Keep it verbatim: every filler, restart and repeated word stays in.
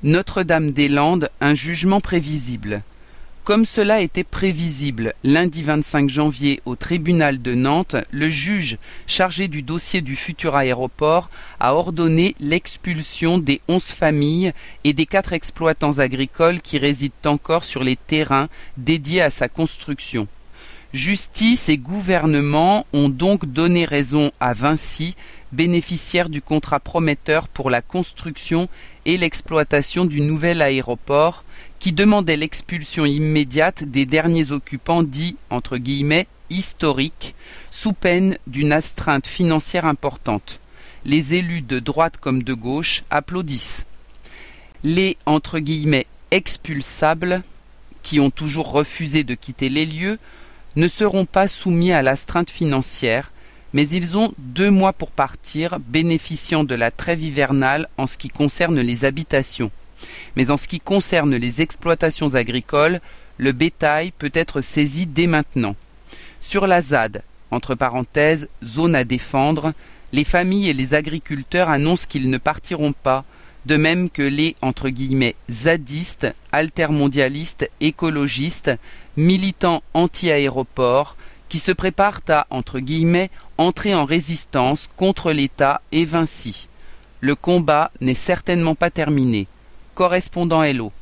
Notre-Dame-des-Landes, un jugement prévisible. Comme cela était prévisible, lundi vingt-cinq janvier au tribunal de Nantes, le juge chargé du dossier du futur aéroport a ordonné l'expulsion des onze familles et des quatre exploitants agricoles qui résident encore sur les terrains dédiés à sa construction. Justice et gouvernement ont donc donné raison à Vinci, bénéficiaire du contrat prometteur pour la construction et l'exploitation du nouvel aéroport, qui demandait l'expulsion immédiate des derniers occupants dits entre guillemets historiques, sous peine d'une astreinte financière importante. Les élus de droite comme de gauche applaudissent. Les entre guillemets expulsables, qui ont toujours refusé de quitter les lieux, ne seront pas soumis à l'astreinte financière, mais ils ont deux mois pour partir, bénéficiant de la trêve hivernale en ce qui concerne les habitations. Mais en ce qui concerne les exploitations agricoles, le bétail peut être saisi dès maintenant. Sur la Z A D, entre parenthèses, zone à défendre, les familles et les agriculteurs annoncent qu'ils ne partiront pas, de même que les entre guillemets zadistes, altermondialistes, écologistes, militants anti-aéroports, qui se préparent à entre guillemets entrer en résistance contre l'État et Vinci. Le combat n'est certainement pas terminé. Correspondant Hello.